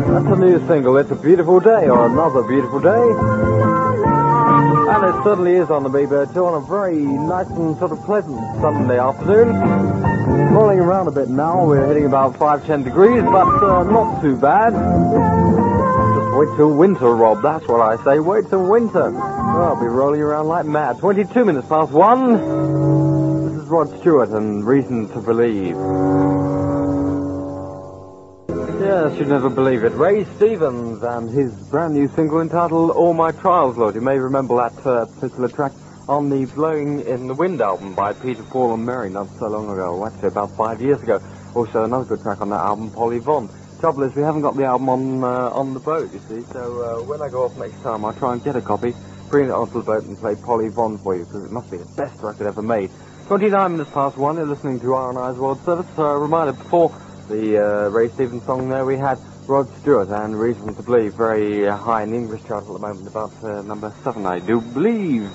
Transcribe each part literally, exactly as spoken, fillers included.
That's a new single, It's a Beautiful Day, or Another Beautiful Day. And it certainly is on the B B R too, on a very nice and sort of pleasant Sunday afternoon. Rolling around a bit now, we're hitting about five, ten degrees, but uh, not too bad. Just wait till winter, Rob, that's what I say, wait till winter. Well, I'll be rolling around like mad. twenty-two minutes past one. This is Rod Stewart and Reason to Believe. Yes, you'd never believe it. Ray Stevens and his brand new single entitled All My Trials, Lord. You may remember that uh, particular track on the Blowing in the Wind album by Peter, Paul and Mary not so long ago, actually about five years ago. Also another good track on that album, Polly Von. Trouble is we haven't got the album on uh, on the boat, you see, so uh, when I go off next time I'll try and get a copy, bring it onto the boat and play Polly Von for you, because it must be the best record ever made. twenty-nine minutes past one, you're listening to R and I's World Service. Uh, reminder before the uh, Ray Stevens song there, we had Rod Stewart and Reason to Believe, very uh, high in the English chart at the moment, about uh, number seven, I do believe.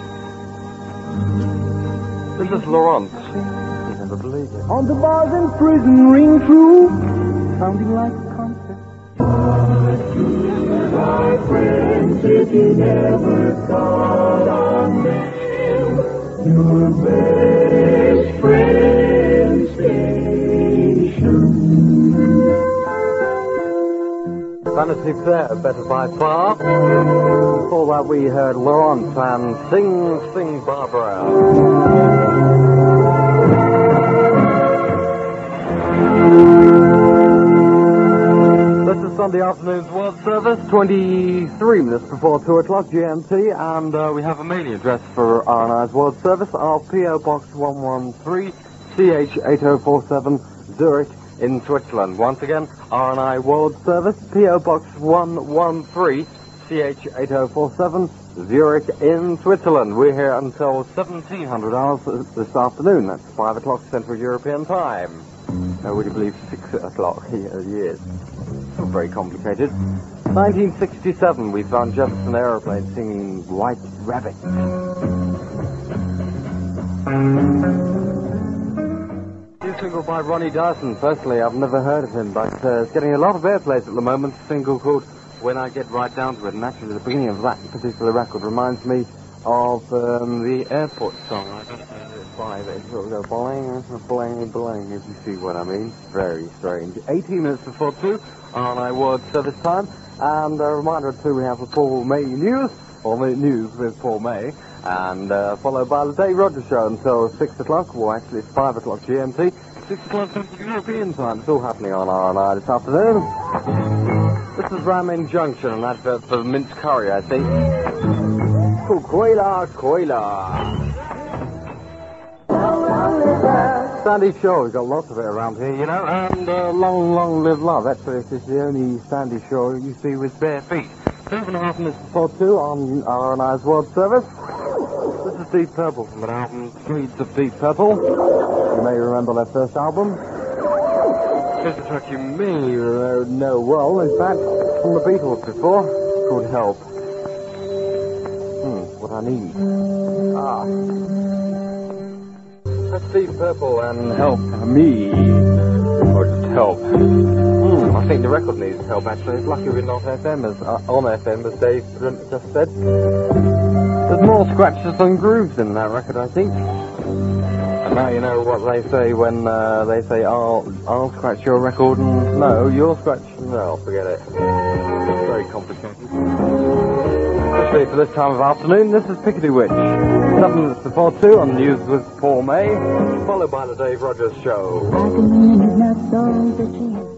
This is Laurent. You never believe it. On the bars and prison ring true, sounding like a concert. My friends, if you never thought on them, your best friend station. Vanity Fair, better by far. Before that we heard Laurent and Sing Sing Barbara. This is Sunday afternoon's World Service, twenty-three minutes before two o'clock G M T, and uh, we have a mailing address for R and I's World Service, our P O Box one one three, C H eight oh four seven, Zurich in Switzerland. Once again, R and I World Service, P O Box one one three, C H eight oh four seven, Zurich in Switzerland. We're here until seventeen hundred hours this afternoon. That's five o'clock Central European Time. Uh, would you believe six o'clock here? Yes. So very complicated. nineteen sixty-seven, we found Jefferson Aeroplane singing White Rabbit. New single by Ronnie Dyson. Personally, I've never heard of him, but uh, it's getting a lot of airplays at the moment. A single called When I Get Right Down to It, and actually the beginning of that particular record reminds me of um, the airport song. I don't know why, but it sort of go boing, boing, boing, if you see what I mean. Very strange. eighteen minutes before two on our World Service time, and a reminder too, we have the Paul May News, or the News with Paul May, and uh, followed by the Dave Rogers Show until six o'clock, well actually it's five o'clock G M T, six o'clock Central European Time. It's all happening on R and I this afternoon. This is Ramin Junction, an advert for minced curry, I think. Called Koila Koila. Sandy Shore, we've got lots of it around here, you know, and uh, long, long live love. Actually, this is the only Sandy Shore you see with bare feet. Seven and a half minutes before two on R and I's World Service. This is Deep Purple from an album, Streets of Deep Purple. You may remember their first album. Here's a track you may uh, know well, in fact, from the Beatles before, called Help. Hmm, what I need. Ah. That's Deep Purple and Help Me. Or just Help. Hmm, I think the record needs help, actually. It's lucky we're not F M, as, uh, on F M, as Dave just said. There's more scratches than grooves in that record, I think. And now you know what they say when uh, they say, I'll, I'll scratch your record, and no, you'll scratch... No, forget it. It's very complicated. Especially for this time of afternoon, this is Piccadilly Witch. Seven minutes before two on News with Paul May, followed by the Dave Rogers Show.